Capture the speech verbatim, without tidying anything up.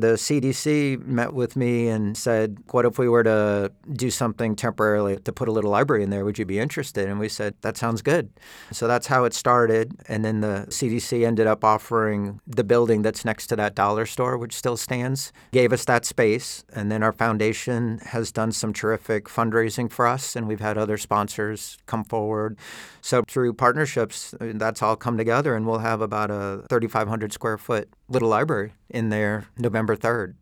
The C D C met with me and said, what if we were to do something temporarily to put a little library in there? Would you be interested? And we said, that sounds good. So that's how it started. And then the C D C ended up offering the building that's next to that dollar store, which still stands, gave us that space. And then our foundation has done some terrific fundraising for us, and we've had other sponsors come forward. So through partnerships, that's all come together, and we'll have about a thirty-five hundred square foot little library in there November third.